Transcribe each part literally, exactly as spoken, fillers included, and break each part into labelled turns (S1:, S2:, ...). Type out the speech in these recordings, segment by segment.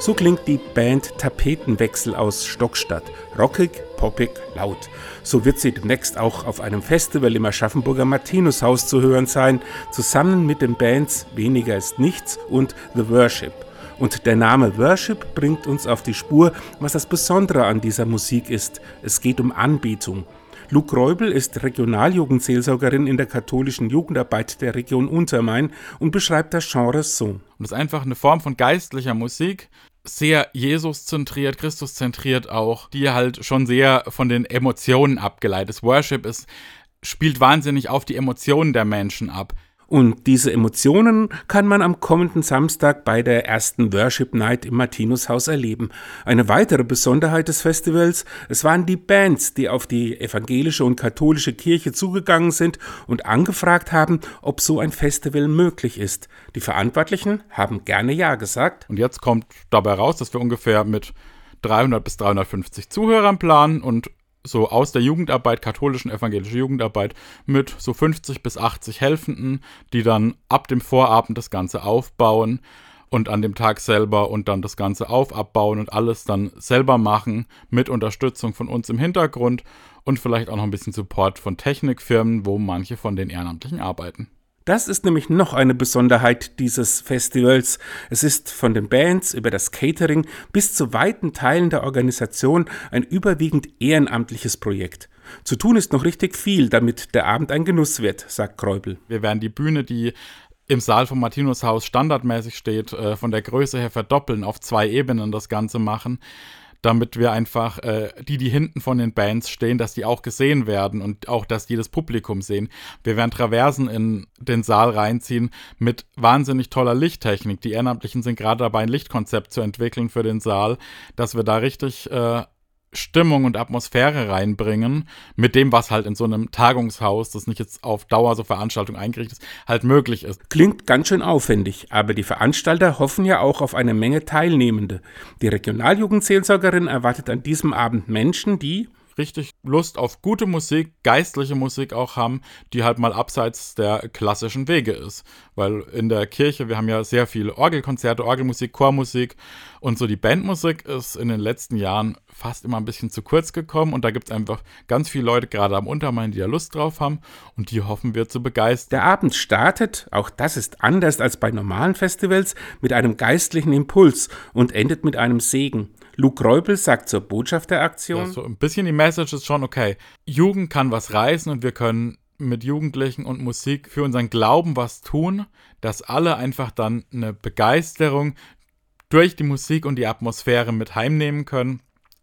S1: So klingt die Band Tapetenwechsel aus Stockstadt. Rockig, poppig, laut. So wird sie demnächst auch auf einem Festival im Aschaffenburger Martinushaus zu hören sein, zusammen mit den Bands Weniger ist nichts und The Worship. Und der Name Worship bringt uns auf die Spur, was das Besondere an dieser Musik ist. Es geht um Anbetung. Luc Reubel ist Regionaljugendseelsorgerin in der katholischen Jugendarbeit der Region Untermain und beschreibt das Genre so.
S2: Und es ist einfach eine Form von geistlicher Musik, sehr Jesus-zentriert, Christus-zentriert auch, die halt schon sehr von den Emotionen abgeleitet ist. Worship ist, spielt wahnsinnig auf die Emotionen der Menschen ab.
S1: Und diese Emotionen kann man am kommenden Samstag bei der ersten Worship Night im Martinushaus erleben. Eine weitere Besonderheit des Festivals: Es waren die Bands, die auf die evangelische und katholische Kirche zugegangen sind und angefragt haben, ob so ein Festival möglich ist. Die Verantwortlichen haben gerne Ja gesagt.
S2: Und jetzt kommt dabei raus, dass wir ungefähr mit dreihundert bis dreihundertfünfzig Zuhörern planen und so aus der Jugendarbeit, katholischen, evangelische Jugendarbeit, mit so fünfzig bis achtzig Helfenden, die dann ab dem Vorabend das Ganze aufbauen und an dem Tag selber und dann das Ganze auf, abbauen und alles dann selber machen, mit Unterstützung von uns im Hintergrund und vielleicht auch noch ein bisschen Support von Technikfirmen, wo manche von den Ehrenamtlichen arbeiten.
S1: Das ist nämlich noch eine Besonderheit dieses Festivals. Es ist von den Bands über das Catering bis zu weiten Teilen der Organisation ein überwiegend ehrenamtliches Projekt. Zu tun ist noch richtig viel, damit der Abend ein Genuss wird, sagt Reubel.
S2: Wir werden die Bühne, die im Saal vom Martinushaus standardmäßig steht, von der Größe her verdoppeln, auf zwei Ebenen das Ganze machen, damit wir einfach äh, die, die hinten von den Bands stehen, dass die auch gesehen werden und auch, dass die das Publikum sehen. Wir werden Traversen in den Saal reinziehen mit wahnsinnig toller Lichttechnik. Die Ehrenamtlichen sind gerade dabei, ein Lichtkonzept zu entwickeln für den Saal, dass wir da richtig äh, Stimmung und Atmosphäre reinbringen, mit dem, was halt in so einem Tagungshaus, das nicht jetzt auf Dauer so Veranstaltung eingerichtet ist, halt möglich ist.
S1: Klingt ganz schön aufwendig, aber die Veranstalter hoffen ja auch auf eine Menge Teilnehmende. Die Regionaljugendseelsorgerin erwartet an diesem Abend Menschen, die
S2: richtig Lust auf gute Musik, geistliche Musik auch haben, die halt mal abseits der klassischen Wege ist. Weil in der Kirche, wir haben ja sehr viele Orgelkonzerte, Orgelmusik, Chormusik und so die Bandmusik ist in den letzten Jahren fast immer ein bisschen zu kurz gekommen und da gibt es einfach ganz viele Leute, gerade am Untermain, die da Lust drauf haben und die hoffen wir zu begeistern.
S1: Der Abend startet, auch das ist anders als bei normalen Festivals, mit einem geistlichen Impuls und endet mit einem Segen. Luc Reubel sagt zur Botschaft der Aktion:
S2: Ja, so ein bisschen die Message ist schon, okay, Jugend kann was reißen und wir können mit Jugendlichen und Musik für unseren Glauben was tun, dass alle einfach dann eine Begeisterung durch die Musik und die Atmosphäre mit heimnehmen können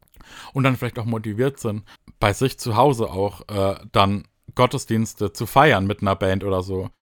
S2: und dann vielleicht auch motiviert sind, bei sich zu Hause auch äh, dann Gottesdienste zu feiern mit einer Band oder so.